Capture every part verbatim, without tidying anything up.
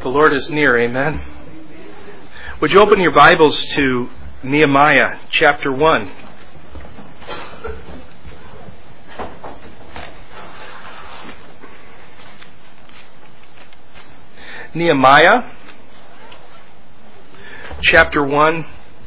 The Lord is near, amen. Would you open your Bibles to Nehemiah chapter one? Nehemiah chapter one.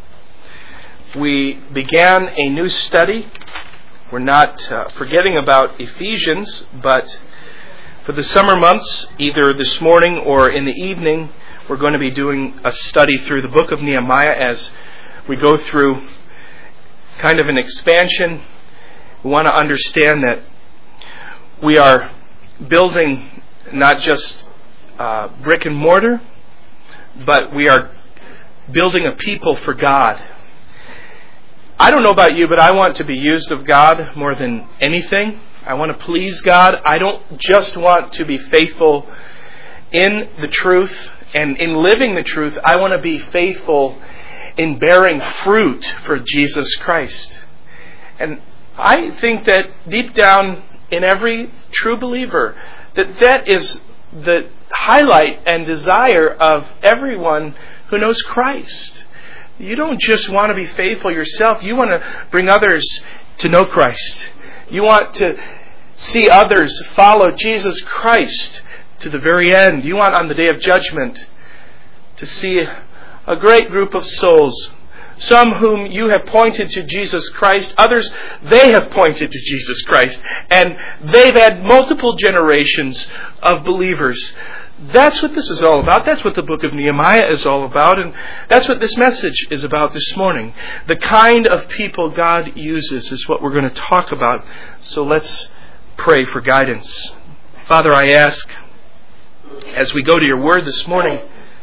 We began a new study. We're not uh, forgetting about Ephesians, but for the summer months, either this morning or in the evening, we're going to be doing a study through the book of Nehemiah as we go through kind of an expansion. We want to understand that we are building not just uh, brick and mortar, but we are building a people for God. I don't know about you, but I want to be used of God more than anything. I want to please God. I don't just want to be faithful in the truth and in living the truth. I want to be faithful in bearing fruit for Jesus Christ. And I think that deep down in every true believer, that that is the highlight and desire of everyone who knows Christ. You don't just want to be faithful yourself. You want to bring others to know Christ. You want to see others follow Jesus Christ to the very end. You want on the day of judgment to see a great group of souls. Some whom you have pointed to Jesus Christ. Others, they have pointed to Jesus Christ. And they've had multiple generations of believers. That's what this is all about. That's what the book of Nehemiah is all about. And that's what this message is about this morning. The kind of people God uses is what we're going to talk about. So let's pray for guidance. Father, I ask, as we go to your word this morning,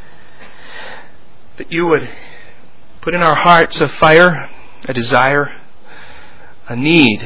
that you would put in our hearts a fire, a desire, a need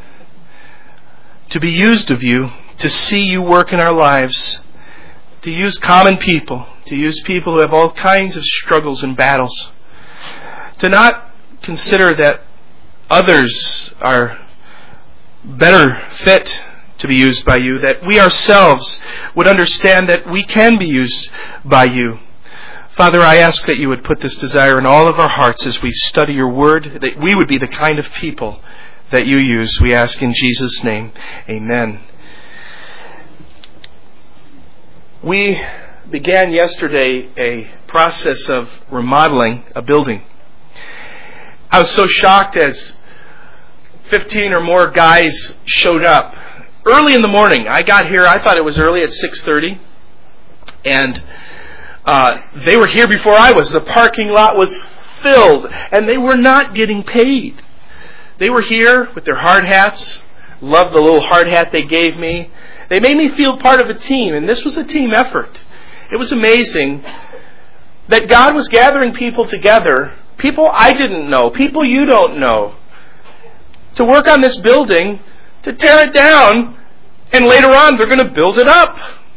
to be used of you, to see you work in our lives, to use common people, to use people who have all kinds of struggles and battles, to not consider that others are better fit to be used by you, that we ourselves would understand that we can be used by you. Father, I ask that you would put this desire in all of our hearts as we study your word, that we would be the kind of people that you use. We ask in Jesus' name, amen. We began yesterday a process of remodeling a building. I was so shocked as fifteen or more guys showed up. Early in the morning, I got here, I thought it was early at six thirty, and uh, they were here before I was. The parking lot was filled, and they were not getting paid. They were here with their hard hats. Loved the little hard hat they gave me. They made me feel part of a team, and this was a team effort. It was amazing that God was gathering people together, people I didn't know, people you don't know, to work on this building, to tear it down, and later on they're going to build it up.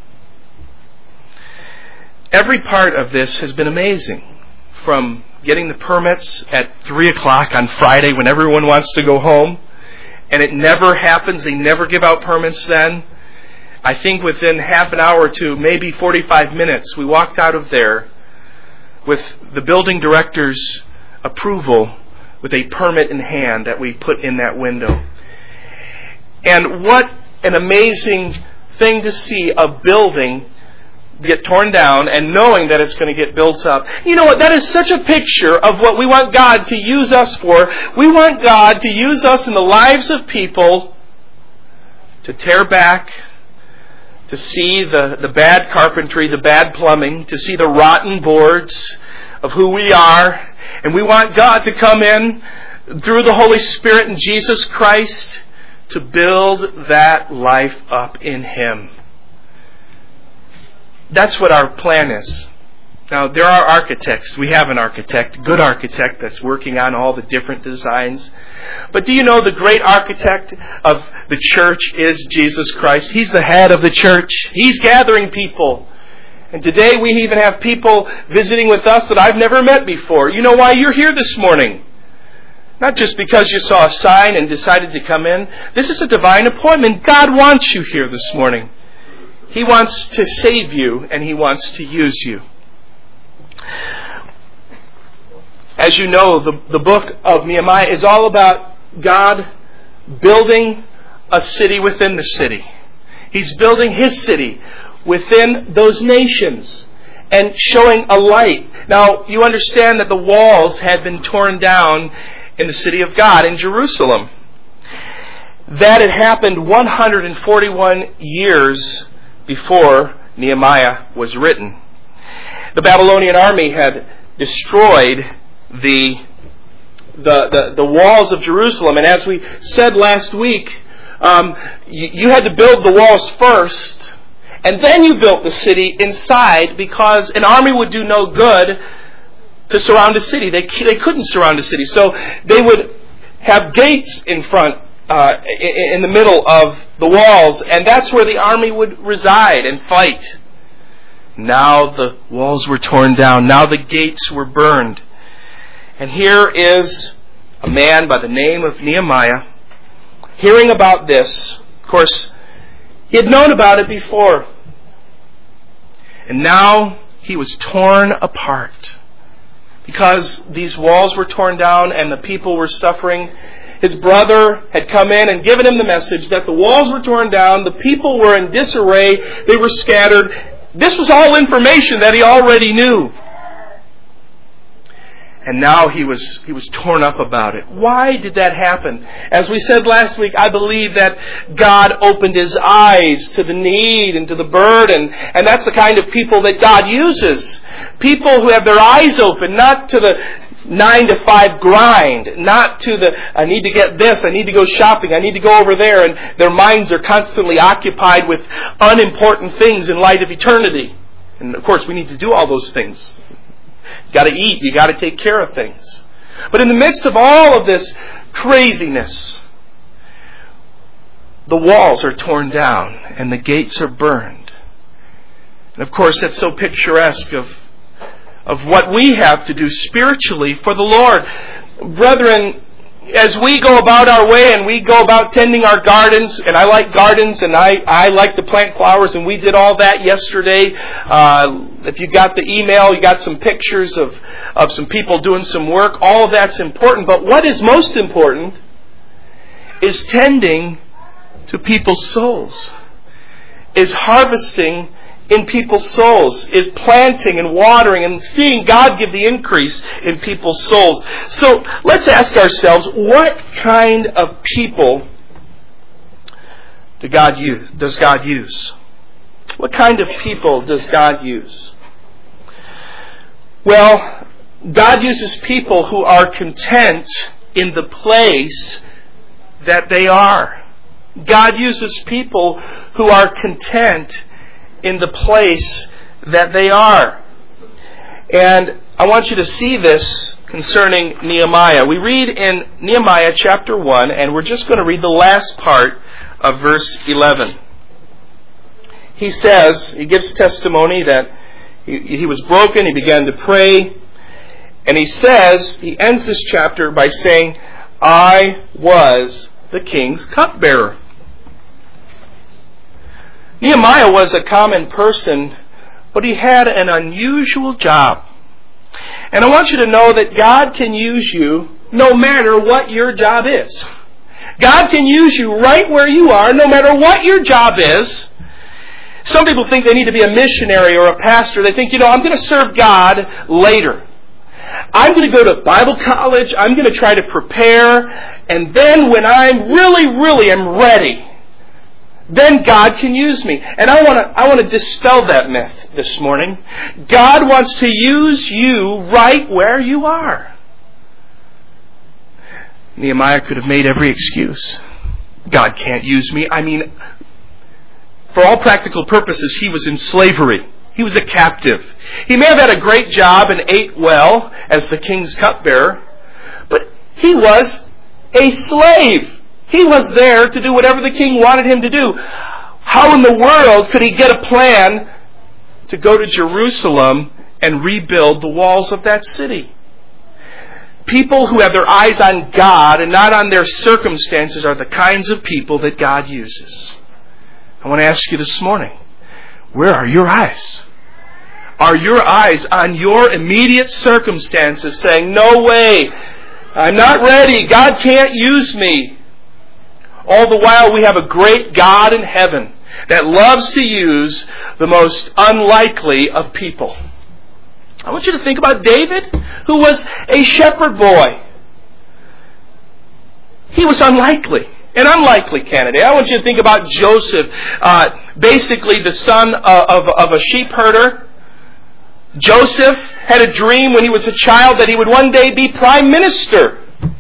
Every part of this has been amazing, from getting the permits at three o'clock on Friday when everyone wants to go home, and it never happens, they never give out permits then. I think within half an hour to maybe forty-five minutes, we walked out of there with the building director's approval, with a permit in hand that we put in that window. And what an amazing thing to see, a building get torn down and knowing that it's going to get built up. You know what? That is such a picture of what we want God to use us for. We want God to use us in the lives of people to tear back, to see the, the bad carpentry, the bad plumbing, to see the rotten boards of who we are. And we want God to come in through the Holy Spirit and Jesus Christ to build that life up in Him. That's what our plan is. Now, there are architects. We have an architect, a good architect that's working on all the different designs. But do you know the great architect of the church is Jesus Christ? He's the head of the church. He's gathering people. And today we even have people visiting with us that I've never met before. You know why you're here this morning? Not just because you saw a sign and decided to come in. This is a divine appointment. God wants you here this morning. He wants to save you, and He wants to use you. As you know, the, the book of Nehemiah is all about God building a city within the city. He's building His city within those nations and showing a light. Now, you understand that the walls had been torn down in the city of God in Jerusalem. That had happened one hundred forty-one years before Nehemiah was written. The Babylonian army had destroyed the, the, the, the walls of Jerusalem. And as we said last week, um, you, you had to build the walls first, and then you built the city inside, because an army would do no good to surround a city. They, they couldn't surround a city. So they would have gates in front, uh, in, in the middle of the walls, and that's where the army would reside and fight. Now the walls were torn down. Now the gates were burned. And here is a man by the name of Nehemiah hearing about this. Of course, he had known about it before. And now he was torn apart because these walls were torn down and the people were suffering. His brother had come in and given him the message that the walls were torn down, the people were in disarray, they were scattered. This was all information that he already knew. And now he was he was torn up about it. Why did that happen? As we said last week, I believe that God opened his eyes to the need and to the burden. And that's the kind of people that God uses. People who have their eyes open, not to the nine to five grind, not to the, I need to get this, I need to go shopping, I need to go over there. And their minds are constantly occupied with unimportant things in light of eternity. And of course, we need to do all those things. You got to eat. You got to take care of things. But in the midst of all of this craziness, the walls are torn down and the gates are burned. And of course, that's so picturesque of of what we have to do spiritually for the Lord. Brethren, as we go about our way and we go about tending our gardens, and I like gardens and I, I like to plant flowers, and we did all that yesterday. Uh, if you got the email, you got some pictures of, of some people doing some work. All of that's important. But what is most important is tending to people's souls, is harvesting in people's souls, is planting and watering and seeing God give the increase in people's souls. So let's ask ourselves, what kind of people do God use, does God use? What kind of people does God use? Well, God uses people who are content in the place that they are. God uses people who are content in the place that they are. And I want you to see this concerning Nehemiah. We read in Nehemiah chapter one, and we're just going to read the last part of verse eleven. He says, he gives testimony that he, he was broken, he began to pray, and he says, he ends this chapter by saying, I was the king's cupbearer. Nehemiah was a common person, but he had an unusual job. And I want you to know that God can use you no matter what your job is. God can use you right where you are, no matter what your job is. Some people think they need to be a missionary or a pastor. They think, you know, I'm going to serve God later. I'm going to go to Bible college. I'm going to try to prepare. And then when I'm really, really am ready, then God can use me. And I want to I want to dispel that myth this morning. God wants to use you right where you are. Nehemiah could have made every excuse. God can't use me. I mean, for all practical purposes, he was in slavery. He was a captive. He may have had a great job and ate well as the king's cupbearer, but he was a slave. He was there to do whatever the king wanted him to do. How in the world could he get a plan to go to Jerusalem and rebuild the walls of that city? People who have their eyes on God and not on their circumstances are the kinds of people that God uses. I want to ask you this morning, where are your eyes? Are your eyes on your immediate circumstances saying, no way, I'm not ready, God can't use me? All the while we have a great God in heaven that loves to use the most unlikely of people. I want you to think about David, who was a shepherd boy. He was unlikely, an unlikely candidate. I want you to think about Joseph, uh, basically the son of, of, of a sheep herder. Joseph had a dream when he was a child that he would one day be prime minister.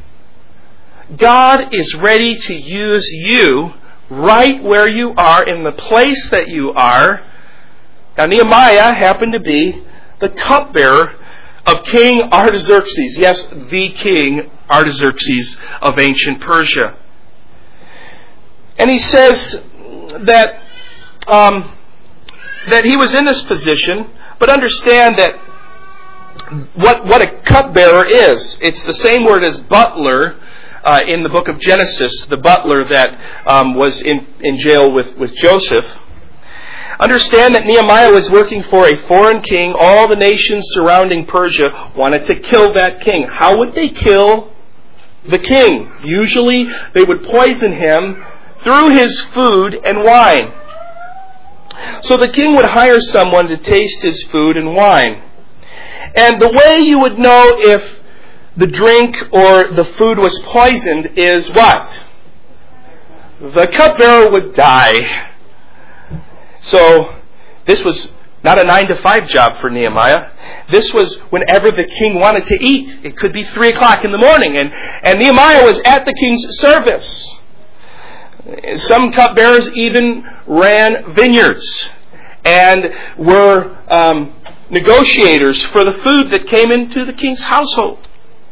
God is ready to use you right where you are, in the place that you are. Now, Nehemiah happened to be the cupbearer of King Artaxerxes. Yes, the King Artaxerxes of ancient Persia. And he says that um, that he was in this position, but understand that what what a cupbearer is. It's the same word as butler uh, in the book of Genesis, the butler that um, was in, in jail with, with Joseph. Understand that Nehemiah was working for a foreign king. All the nations surrounding Persia wanted to kill that king. How would they kill the king? Usually they would poison him through his food and wine. So the king would hire someone to taste his food and wine. And the way you would know if the drink or the food was poisoned is what? The cupbearer would die. So this was not a nine to five job for Nehemiah. This was whenever the king wanted to eat. It could be three o'clock in the morning, and, and Nehemiah was at the king's service. Some cupbearers even ran vineyards and were um, negotiators for the food that came into the king's household.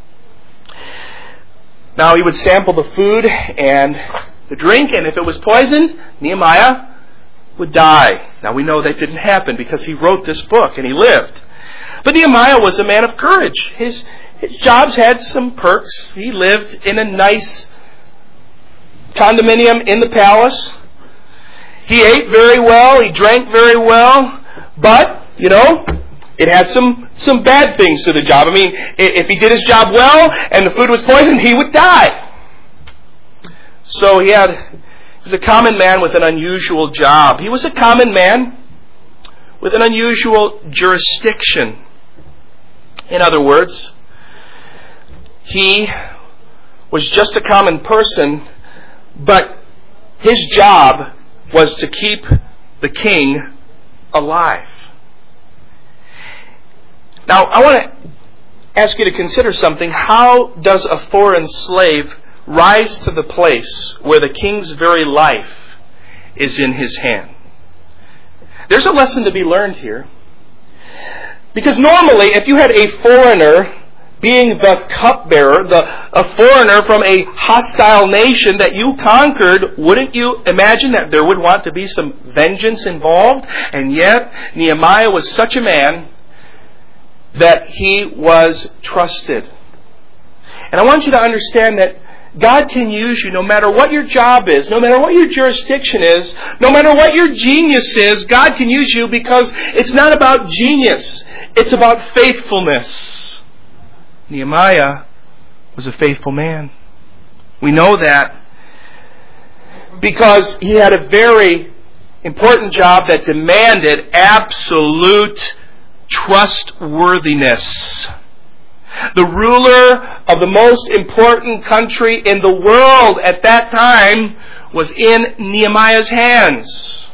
Now he would sample the food and the drink, and if it was poisoned, Nehemiah would die. Now we know that didn't happen because he wrote this book and he lived. But Nehemiah was a man of courage. His, his jobs had some perks. He lived in a nice condominium in the palace. He ate very well. He drank very well. But, you know, it had some, some bad things to the job. I mean, if he did his job well and the food was poisoned, he would die. So he had, he was a common man with an unusual job. He was a common man with an unusual jurisdiction. In other words, he was just a common person, but his job was to keep the king alive. Now, I want to ask you to consider something. How does a foreign slave rise to the place where the king's very life is in his hand? There's a lesson to be learned here. Because normally, if you had a foreigner being the cupbearer, the, a foreigner from a hostile nation that you conquered, wouldn't you imagine that there would want to be some vengeance involved? And yet, Nehemiah was such a man that he was trusted. And I want you to understand that God can use you no matter what your job is, no matter what your jurisdiction is, no matter what your genius is. God can use you because it's not about genius. It's about faithfulness. Nehemiah was a faithful man. We know that because he had a very important job that demanded absolute trustworthiness. The ruler of the most important country in the world at that time was in Nehemiah's hands.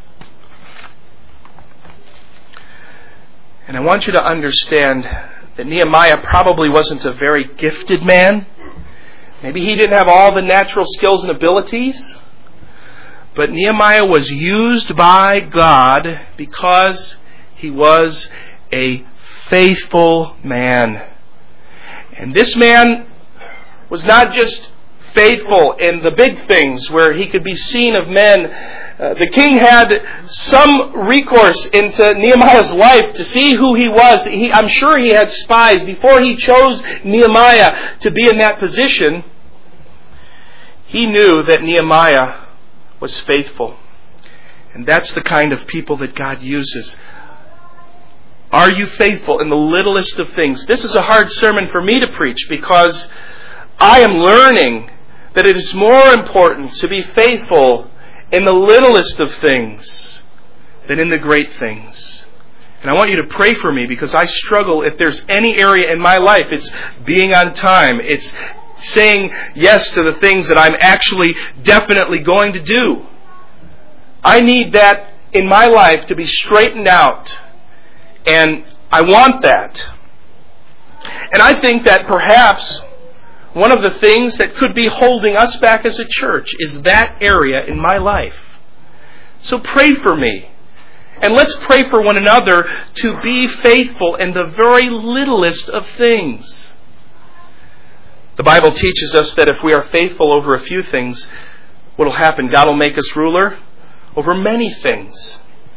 And I want you to understand that Nehemiah probably wasn't a very gifted man. Maybe he didn't have all the natural skills and abilities. But Nehemiah was used by God because he was a faithful man. And this man was not just faithful in the big things where he could be seen of men. Uh, the king had some recourse into Nehemiah's life to see who he was. He, I'm sure he had spies. Before he chose Nehemiah to be in that position, he knew that Nehemiah was faithful. And that's the kind of people that God uses. Are you faithful in the littlest of things? This is a hard sermon for me to preach because I am learning that it is more important to be faithful in the littlest of things than in the great things. And I want you to pray for me because I struggle. If there's any area in my life, it's being on time. It's saying yes to the things that I'm actually definitely going to do. I need that in my life to be straightened out. And I want that. And I think that perhaps one of the things that could be holding us back as a church is that area in my life. So pray for me. And let's pray for one another to be faithful in the very littlest of things. The Bible teaches us that if we are faithful over a few things, what will happen? God will make us ruler over many things.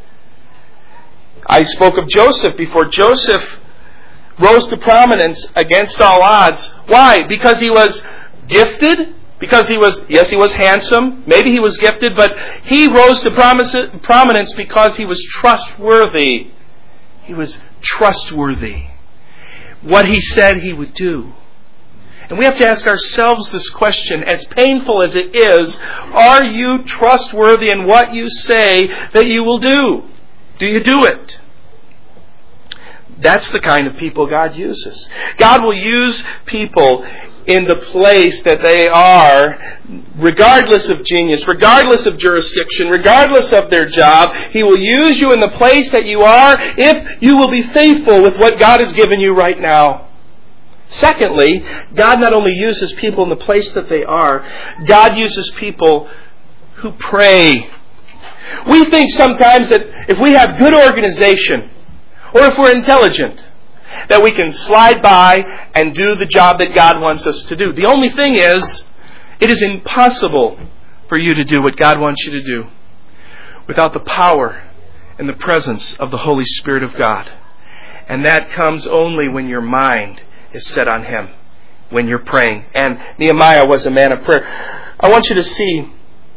I spoke of Joseph before. Joseph rose to prominence against all odds. Why? Because he was gifted? Because he was, yes, he was handsome. Maybe he was gifted, but he rose to prominence because he was trustworthy. He was trustworthy. What he said he would do. And we have to ask ourselves this question, as painful as it is, are you trustworthy in what you say that you will do? Do you do it? That's the kind of people God uses. God will use people in the place that they are, regardless of genius, regardless of jurisdiction, regardless of their job. He will use you in the place that you are if you will be faithful with what God has given you right now. Secondly, God not only uses people in the place that they are, God uses people who pray. We think sometimes that if we have good organization, or if we're intelligent, that we can slide by and do the job that God wants us to do. The only thing is, it is impossible for you to do what God wants you to do without the power and the presence of the Holy Spirit of God. And that comes only when your mind is set on Him, when you're praying. And Nehemiah was a man of prayer. I want you to see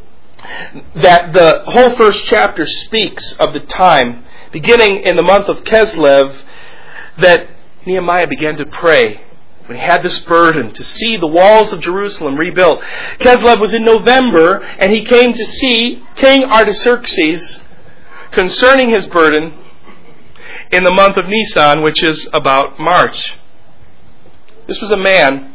that the whole first chapter speaks of the time, beginning in the month of Kislev, that Nehemiah began to pray when he had this burden to see the walls of Jerusalem rebuilt. Kislev was in November, and he came to see King Artaxerxes concerning his burden in the month of Nisan, which is about March. This was a man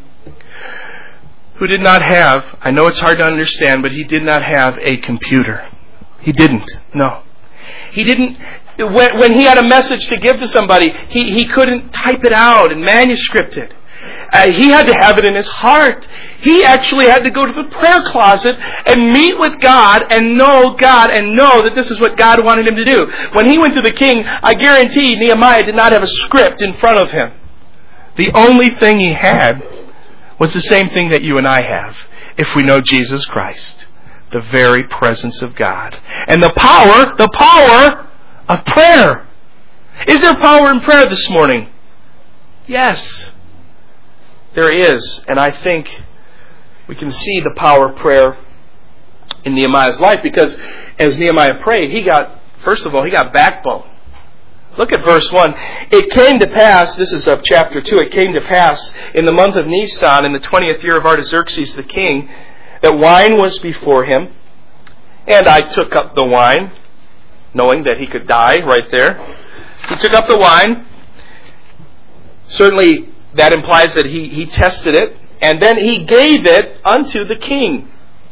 who did not have, I know it's hard to understand, but he did not have a computer. He didn't, no. He didn't, when, when he had a message to give to somebody, he, he couldn't type it out and manuscript it. Uh, he had to have it in his heart. He actually had to go to the prayer closet and meet with God and know God and know that this is what God wanted him to do. When he went to the king, I guarantee Nehemiah did not have a script in front of him. The only thing he had was the same thing that you and I have if we know Jesus Christ. The very presence of God. And the power, the power of prayer. Is there power in prayer this morning? Yes. There is. And I think we can see the power of prayer in Nehemiah's life, because as Nehemiah prayed, he got, first of all, he got backbone. Look at verse one. It came to pass, this is of chapter two, it came to pass in the month of Nisan, in the twentieth year of Artaxerxes the king, that wine was before him, and I took up the wine, knowing that he could die right there. He took up the wine. Certainly that implies that he, he tested it, and then he gave it unto the king.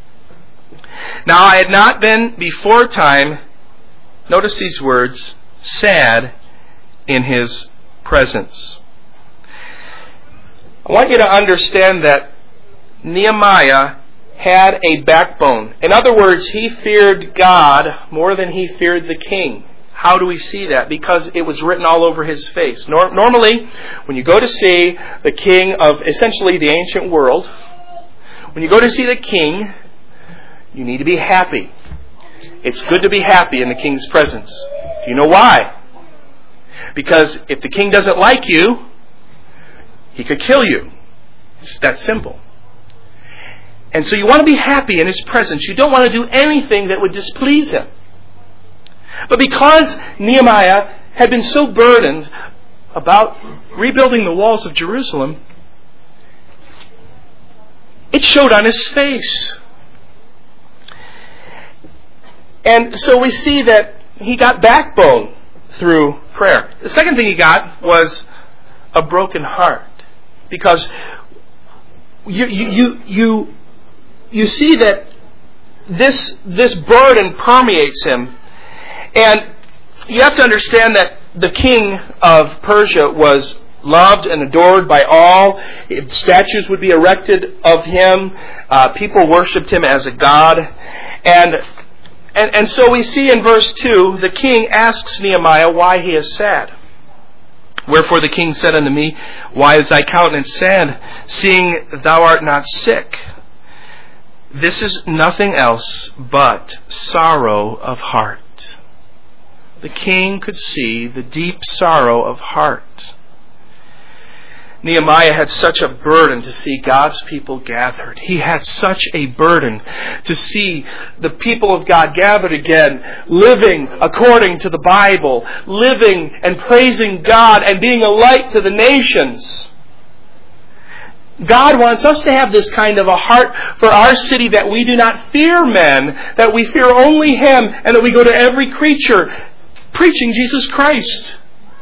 Now I had not been before time, notice these words, sad in his presence. I want you to understand that Nehemiah had a backbone. In other words, he feared God more than he feared the king. How do we see that? Because it was written all over his face. Nor- normally, when you go to see the king of essentially the ancient world, when you go to see the king, you need to be happy. It's good to be happy in the king's presence. Do you know why? Because if the king doesn't like you, he could kill you. It's that simple. And so you want to be happy in his presence. You don't want to do anything that would displease him. But because Nehemiah had been so burdened about rebuilding the walls of Jerusalem, it showed on his face. And so we see that he got backbone through prayer. The second thing he got was a broken heart. Because you you you you, you see that this this burden permeates him. And you have to understand that the king of Persia was loved and adored by all. Statues would be erected of him. Uh, people worshipped him as a god. And, and and so we see in verse two, the king asks Nehemiah why he is sad. Wherefore the king said unto me, Why is thy countenance sad, seeing thou art not sick? This is nothing else but sorrow of heart. The king could see the deep sorrow of heart. Nehemiah had such a burden to see God's people gathered. He had such a burden to see the people of God gathered again, living according to the Bible, living and praising God and being a light to the nations. God wants us to have this kind of a heart for our city, that we do not fear men, that we fear only Him, and that we go to every creature preaching Jesus Christ.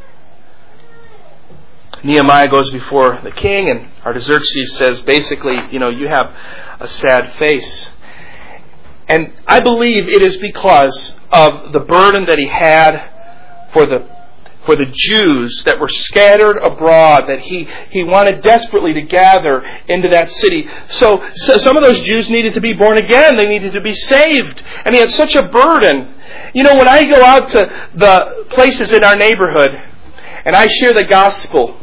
Nehemiah goes before the king, and Artaxerxes says basically, you know, you have a sad face. And I believe it is because of the burden that he had for the for the Jews that were scattered abroad, that he, he wanted desperately to gather into that city. So, so some of those Jews needed to be born again. They needed to be saved. And he had such a burden. You know, when I go out to the places in our neighborhood and I share the gospel,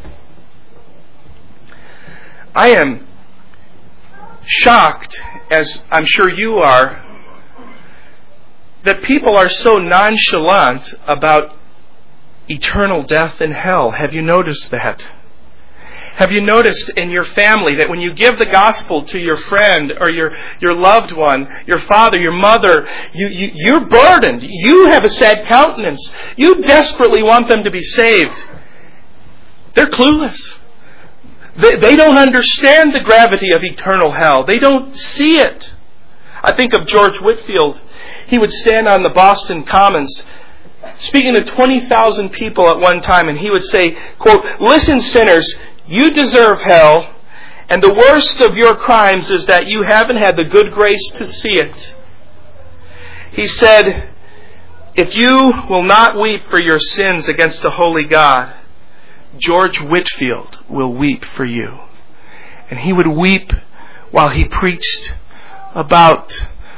I am shocked, as I'm sure you are, that people are so nonchalant about eternal death and hell. Have you noticed that? Have you noticed in your family that when you give the gospel to your friend or your, your loved one, your father, your mother, you, you, you're burdened. You have a sad countenance. You desperately want them to be saved. They're clueless. They, they don't understand the gravity of eternal hell. They don't see it. I think of George Whitefield. He would stand on the Boston Commons speaking to twenty thousand people at one time, and he would say, quote, "Listen, sinners, you deserve hell, and the worst of your crimes is that you haven't had the good grace to see it." He said, "If you will not weep for your sins against the holy God, George Whitefield will weep for you." And he would weep while he preached about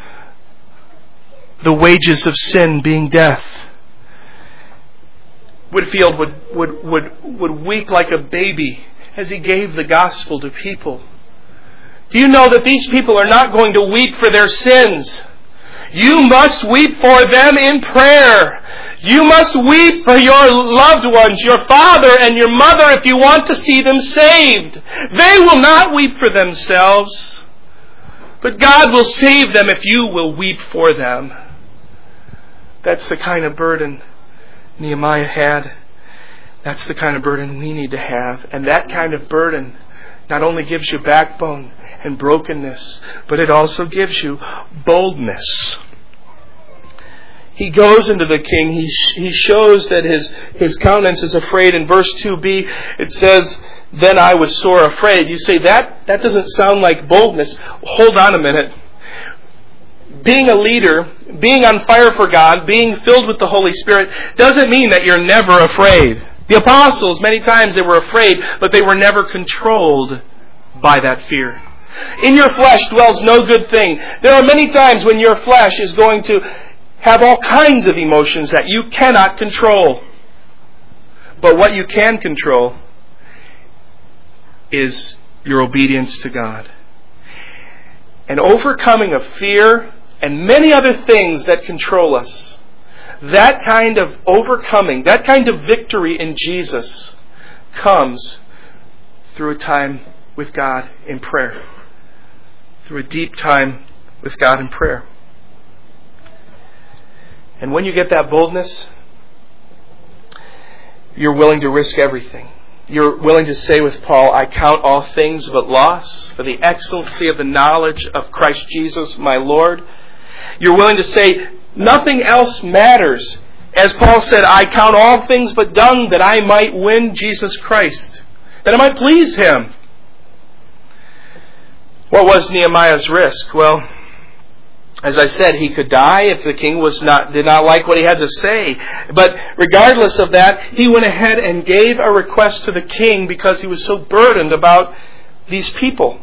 the wages of sin being death. Whitefield would, would, would, would weep like a baby as he gave the gospel to people. Do you know that these people are not going to weep for their sins? You must weep for them in prayer. You must weep for your loved ones, your father and your mother, if you want to see them saved. They will not weep for themselves, but God will save them if you will weep for them. That's the kind of burden Nehemiah had. That's the kind of burden we need to have. And that kind of burden not only gives you backbone and brokenness, but it also gives you boldness. He goes into the king. He he shows that his, his countenance is afraid. In verse two b, it says, "Then I was sore afraid." You say, that, that doesn't sound like boldness. Hold on a minute. Being a leader, being on fire for God, being filled with the Holy Spirit doesn't mean that you're never afraid. The apostles, many times they were afraid, but they were never controlled by that fear. In your flesh dwells no good thing. There are many times when your flesh is going to have all kinds of emotions that you cannot control. But what you can control is your obedience to God. And overcoming of fear and many other things that control us, that kind of overcoming, that kind of victory in Jesus comes through a time with God in prayer. Through a deep time with God in prayer. And when you get that boldness, you're willing to risk everything. You're willing to say with Paul, I count all things but loss for the excellency of the knowledge of Christ Jesus, my Lord. You're willing to say, nothing else matters. As Paul said, I count all things but dung that I might win Jesus Christ, that I might please Him. What was Nehemiah's risk? Well, as I said, he could die if the king was not did not like what he had to say. But regardless of that, he went ahead and gave a request to the king because he was so burdened about these people.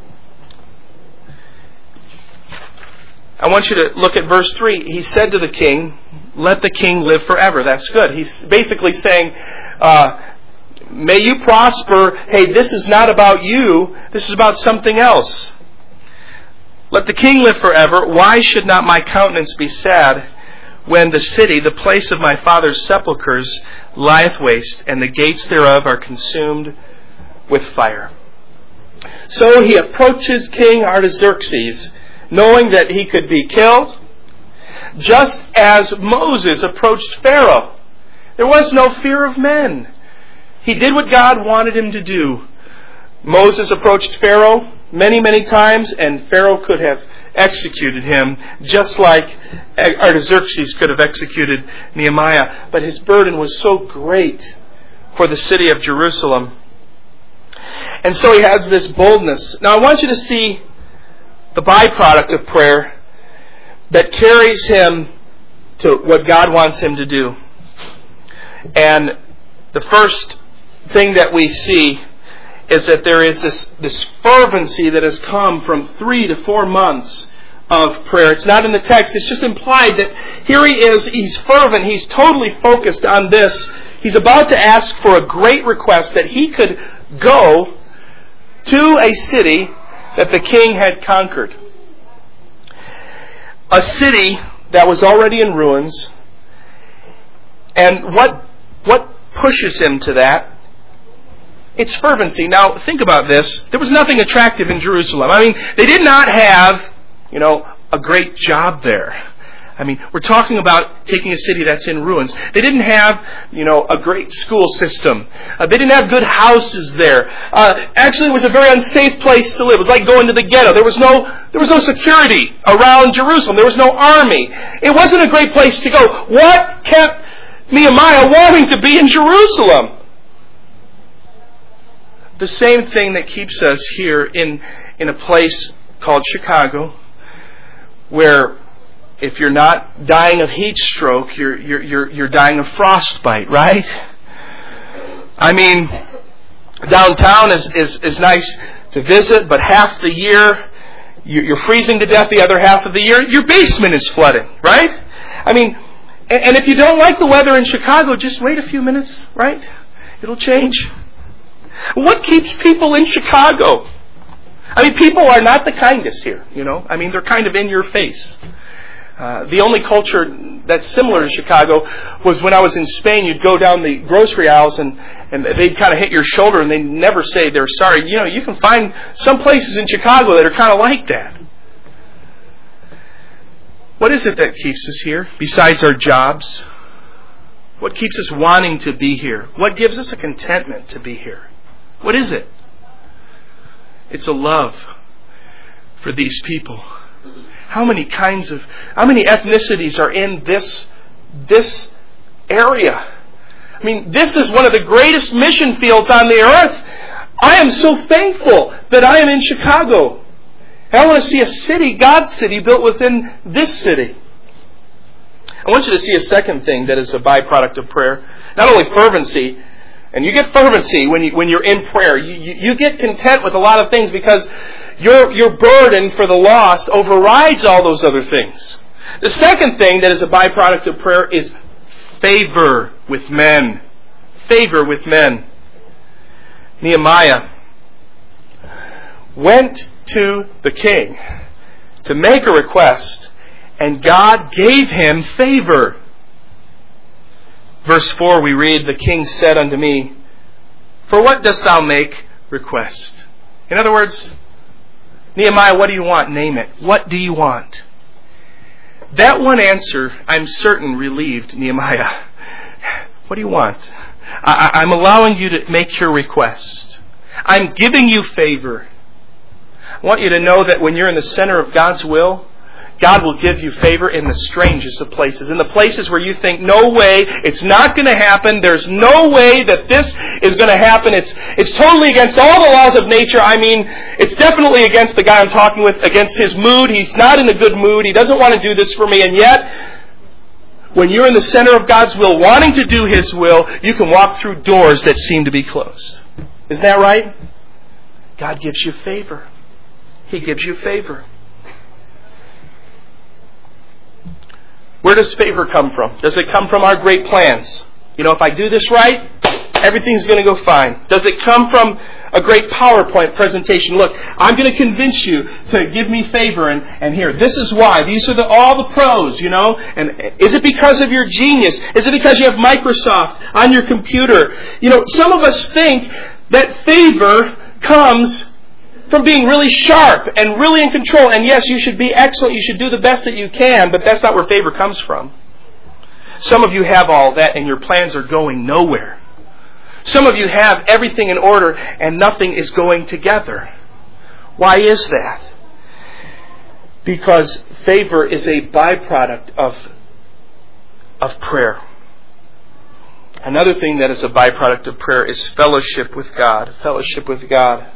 I want you to look at verse three. He said to the king, let the king live forever. That's good. He's basically saying, uh, may you prosper. Hey, this is not about you. This is about something else. Let the king live forever. Why should not my countenance be sad when the city, the place of my father's sepulchres, lieth waste, and the gates thereof are consumed with fire? So he approaches King Artaxerxes, knowing that he could be killed, just as Moses approached Pharaoh. There was no fear of men. He did what God wanted him to do. Moses approached Pharaoh many, many times, and Pharaoh could have executed him, just like Artaxerxes could have executed Nehemiah. But his burden was so great for the city of Jerusalem. And so he has this boldness. Now I want you to see the byproduct of prayer that carries him to what God wants him to do. And the first thing that we see is that there is this, this fervency that has come from three to four months of prayer. It's not in the text. It's just implied that here he is. He's fervent. He's totally focused on this. He's about to ask for a great request that he could go to a city that the king had conquered. A city that was already in ruins. And what, what pushes him to that? It's fervency. Now, think about this. There was nothing attractive in Jerusalem. I mean, they did not have, you know, a great job there. I mean, we're talking about taking a city that's in ruins. They didn't have, you know, a great school system. Uh, they didn't have good houses there. Uh, actually, it was a very unsafe place to live. It was like going to the ghetto. There was no, there was no security around Jerusalem. There was no army. It wasn't a great place to go. What kept Nehemiah wanting to be in Jerusalem? The same thing that keeps us here in, in a place called Chicago, where if you're not dying of heat stroke, you're you're you're, you're dying of frostbite, right? I mean, downtown is, is, is nice to visit, but half the year you're freezing to death. The other half of the year, your basement is flooding, right? I mean, and, and if you don't like the weather in Chicago, just wait a few minutes, right? It'll change. What keeps people in Chicago? I mean, people are not the kindest here, you know. I mean, they're kind of in your face. Uh, the only culture that's similar to Chicago was when I was in Spain. You'd go down the grocery aisles and, and they'd kind of hit your shoulder and they'd never say they're sorry. You know, you can find some places in Chicago that are kind of like that. What is it that keeps us here besides our jobs? What keeps us wanting to be here? What gives us a contentment to be here? What is it? It's a love for these people. How many kinds of, how many ethnicities are in this, this area? I mean, this is one of the greatest mission fields on the earth. I am so thankful that I am in Chicago. And I want to see a city, God's city, built within this city. I want you to see a second thing that is a byproduct of prayer. Not only fervency, and you get fervency when, you, when you're in prayer. You, you, you get content with a lot of things because your, your burden for the lost overrides all those other things. The second thing that is a byproduct of prayer is favor with men. Favor with men. Nehemiah went to the king to make a request, and God gave him favor. Verse four we read, the king said unto me, for what dost thou make request? In other words, Nehemiah, what do you want? Name it. What do you want? That one answer, I'm certain, relieved Nehemiah. What do you want? I, I'm allowing you to make your request. I'm giving you favor. I want you to know that when you're in the center of God's will, God will give you favor in the strangest of places. In the places where you think, no way, it's not going to happen. There's no way that this is going to happen. It's it's totally against all the laws of nature. I mean, it's definitely against the guy I'm talking with, against his mood. He's not in a good mood. He doesn't want to do this for me. And yet, when you're in the center of God's will, wanting to do His will, you can walk through doors that seem to be closed. Isn't that right? God gives you favor. He gives you favor. Where does favor come from? Does it come from our great plans? You know, if I do this right, everything's going to go fine. Does it come from a great PowerPoint presentation? Look, I'm going to convince you to give me favor, and, and here, this is why. These are the, all the pros, you know. And is it because of your genius? Is it because you have Microsoft on your computer? You know, some of us think that favor comes from being really sharp and really in control. And yes, you should be excellent. You should do the best that you can, but that's not where favor comes from. Some of you have all that and your plans are going nowhere. Some of you have everything in order and nothing is going together. Why is that? Because favor is a byproduct of, of prayer. Another thing that is a byproduct of prayer is fellowship with God. Fellowship with God.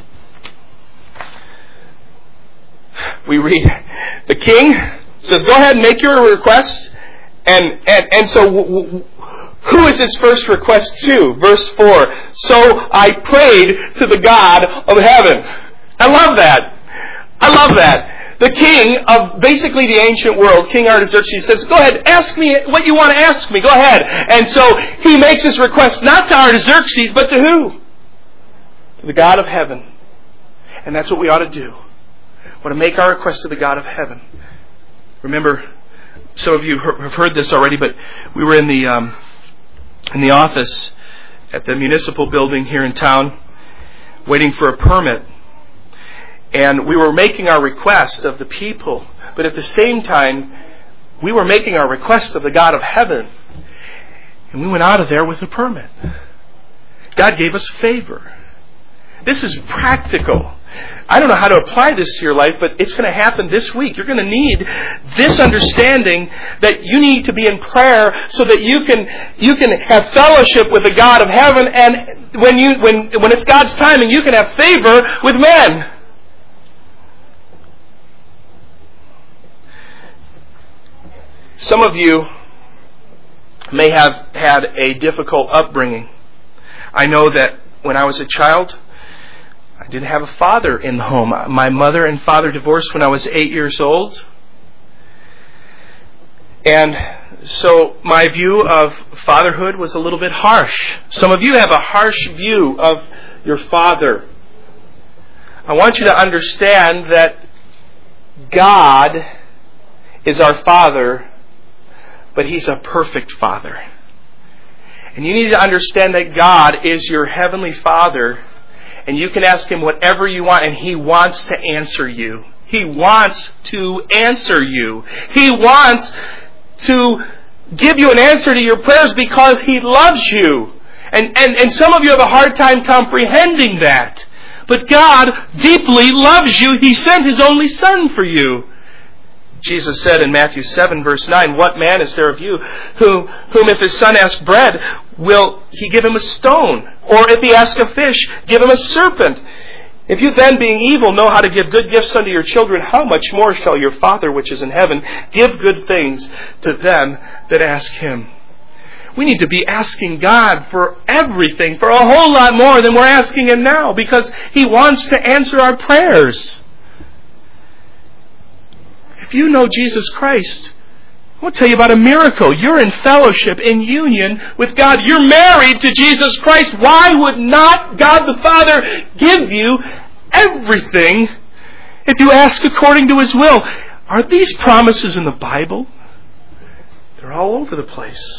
We read, the king says, go ahead and make your request. And, and, and so w- w- who is his first request to? Verse four. So I prayed to the God of heaven. I love that. I love that. The king of basically the ancient world, King Artaxerxes, says, go ahead, ask me what you want to ask me. Go ahead. And so he makes his request not to Artaxerxes, but to who? To the God of heaven. And that's what we ought to do. We want to make our request to the God of heaven. Remember, some of you have heard this already, but we were in the um, in the office at the municipal building here in town, waiting for a permit, and we were making our request of the people, but at the same time, we were making our request of the God of heaven, and we went out of there with a permit. God gave us favor. This is practical. I don't know how to apply this to your life, but it's going to happen this week. You're going to need this understanding that you need to be in prayer so that you can you can have fellowship with the God of heaven, and when you when when it's God's timing, you can have favor with men. Some of you may have had a difficult upbringing. I know that when I was a child, I didn't have a father in the home. My mother and father divorced when I was eight years old. And so my view of fatherhood was a little bit harsh. Some of you have a harsh view of your father. I want you to understand that God is our Father, but He's a perfect Father. And you need to understand that God is your Heavenly Father, and you can ask Him whatever you want, and He wants to answer you. He wants to answer you. He wants to give you an answer to your prayers because He loves you. And, and, and some of you have a hard time comprehending that. But God deeply loves you. He sent His only Son for you. Jesus said in Matthew seven, verse nine, what man is there of you who, whom if his son asks bread, will he give him a stone? Or if he asks a fish, give him a serpent? If you then, being evil, know how to give good gifts unto your children, how much more shall your Father which is in heaven give good things to them that ask Him? We need to be asking God for everything, for a whole lot more than we're asking Him now, because He wants to answer our prayers. If you know Jesus Christ, I want to tell you about a miracle. You're in fellowship, in union with God. You're married to Jesus Christ. Why would not God the Father give you everything if you ask according to His will? Are these promises in the Bible? They're all over the place.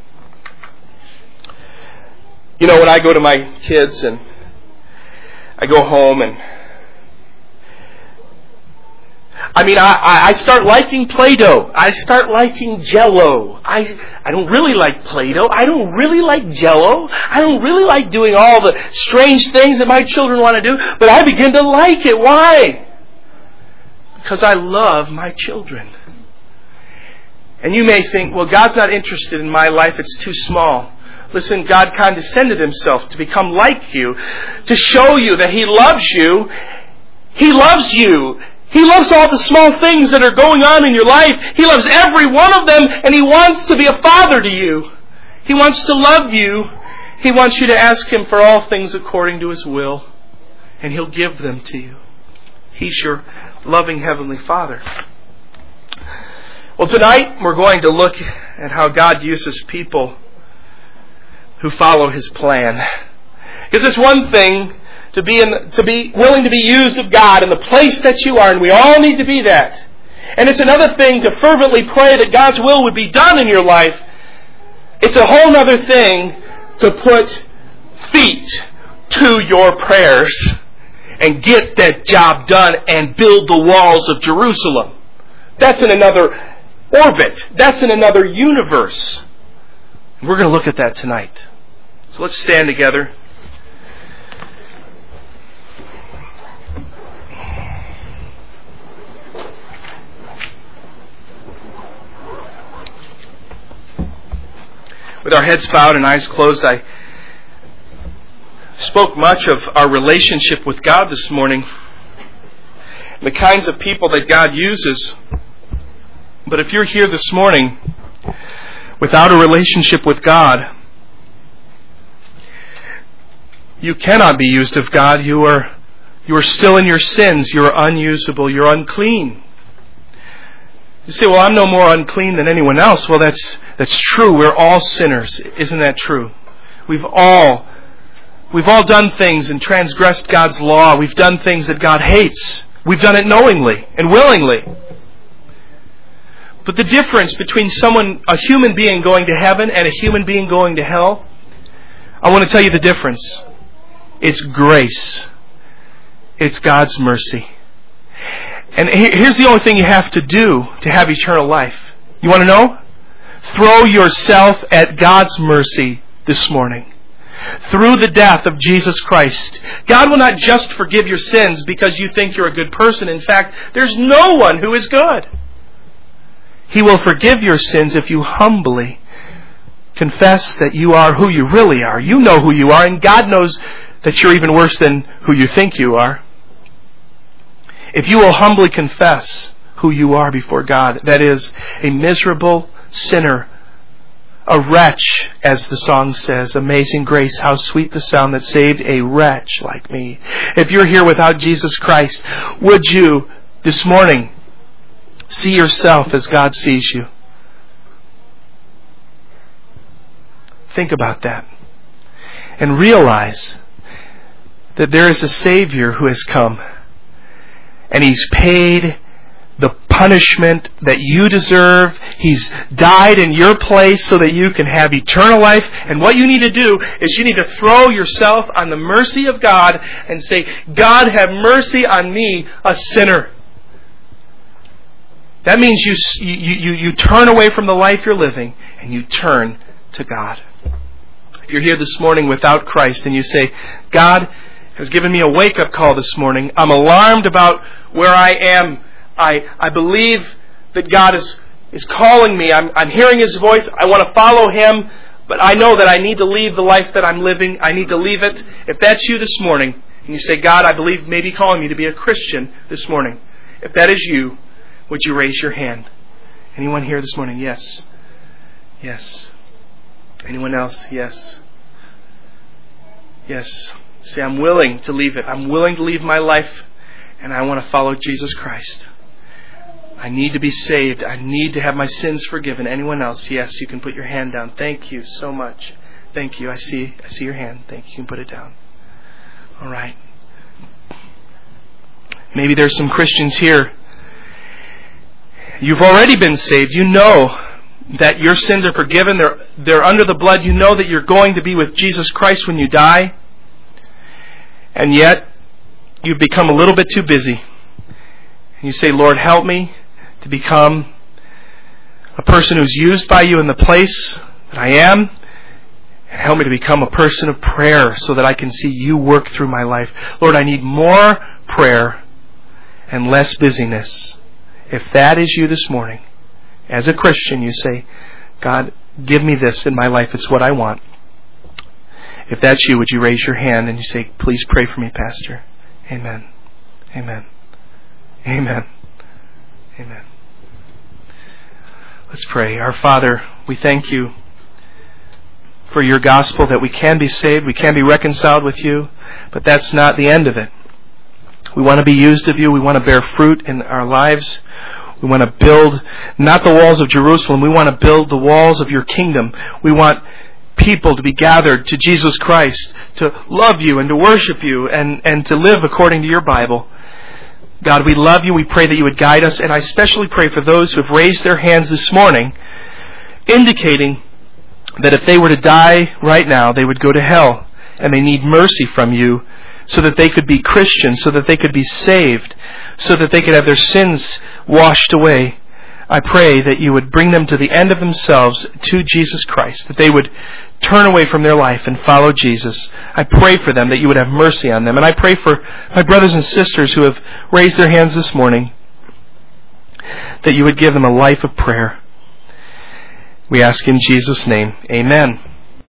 You know, when I go to my kids and I go home and I mean, I, I start liking Play-Doh. I start liking Jell-O. I, I don't really like Play-Doh. I don't really like Jell-O. I don't really like doing all the strange things that my children want to do, but I begin to like it. Why? Because I love my children. And you may think, well, God's not interested in my life. It's too small. Listen, God condescended Himself to become like you, to show you that He loves you. He loves you. He loves all the small things that are going on in your life. He loves every one of them, and He wants to be a father to you. He wants to love you. He wants you to ask Him for all things according to His will, and He'll give them to you. He's your loving Heavenly Father. Well, tonight we're going to look at how God uses people who follow His plan. Because it's one thing to be in, to be willing to be used of God in the place that you are, and we all need to be that. And it's another thing to fervently pray that God's will would be done in your life. It's a whole other thing to put feet to your prayers and get that job done and build the walls of Jerusalem. That's in another orbit. That's in another universe. We're going to look at that tonight. So let's stand together. With our heads bowed and eyes closed, I spoke much of our relationship with God this morning, the kinds of people that God uses. But if you're here this morning without a relationship with God, you cannot be used of God. You are, you are still in your sins. You're unusable. You're unclean. You say, well, I'm no more unclean than anyone else. Well, that's that's true. We're all sinners. Isn't that true? We've all we've all done things and transgressed God's law. We've done things that God hates. We've done it knowingly and willingly. But the difference between someone, a human being going to heaven and a human being going to hell, I want to tell you the difference. It's grace. It's God's mercy. And here's the only thing you have to do to have eternal life. You want to know? Throw yourself at God's mercy this morning. Through the death of Jesus Christ. God will not just forgive your sins because you think you're a good person. In fact, there's no one who is good. He will forgive your sins if you humbly confess that you are who you really are. You know who you are, and God knows that you're even worse than who you think you are. If you will humbly confess who you are before God, that is, a miserable sinner, a wretch, as the song says, amazing grace, how sweet the sound that saved a wretch like me. If you're here without Jesus Christ, would you this morning see yourself as God sees you? Think about that. And realize that there is a Savior who has come. And He's paid the punishment that you deserve. He's died in your place so that you can have eternal life. And what you need to do is you need to throw yourself on the mercy of God and say, God, have mercy on me, a sinner. That means you, you, you, you turn away from the life you're living and you turn to God. If you're here this morning without Christ and you say, God has given me a wake-up call this morning. I'm alarmed about where I am. I, I believe that God is, is calling me. I'm, I'm hearing His voice. I want to follow Him, but I know that I need to leave the life that I'm living. I need to leave it. If that's you this morning, and you say, God, I believe maybe calling me to be a Christian this morning. If that is you, would you raise your hand? Anyone here this morning? Yes. Yes. Anyone else? Yes. Yes. Say, I'm willing to leave it. I'm willing to leave my life, and I want to follow Jesus Christ. I need to be saved. I need to have my sins forgiven. Anyone else? Yes, you can put your hand down. Thank you so much. Thank you. I see I see your hand. Thank you. You can put it down. All right. Maybe there's some Christians here. You've already been saved. You know that your sins are forgiven. They're, they're under the blood. You know that you're going to be with Jesus Christ when you die. And yet, you've become a little bit too busy. You say, Lord, help me to become a person who's used by you in the place that I am. And help me to become a person of prayer so that I can see you work through my life. Lord, I need more prayer and less busyness. If that is you this morning, as a Christian, you say, God, give me this in my life. It's what I want. If that's you, would you raise your hand and you say, please pray for me, Pastor. Amen. Amen. Amen. Amen. Let's pray. Our Father, we thank you for your gospel, that we can be saved, we can be reconciled with you, but that's not the end of it. We want to be used of you. We want to bear fruit in our lives. We want to build not the walls of Jerusalem. We want to build the walls of your kingdom. We want people to be gathered to Jesus Christ, to love you and to worship you and, and to live according to your Bible. God, we love you. We pray that you would guide us. And I especially pray for those who have raised their hands this morning, indicating that if they were to die right now, they would go to hell. And they need mercy from you so that they could be Christians, so that they could be saved, so that they could have their sins washed away. I pray that you would bring them to the end of themselves to Jesus Christ, that they would turn away from their life and follow Jesus. I pray for them that you would have mercy on them. And I pray for my brothers and sisters who have raised their hands this morning, that you would give them a life of prayer. We ask in Jesus' name. Amen.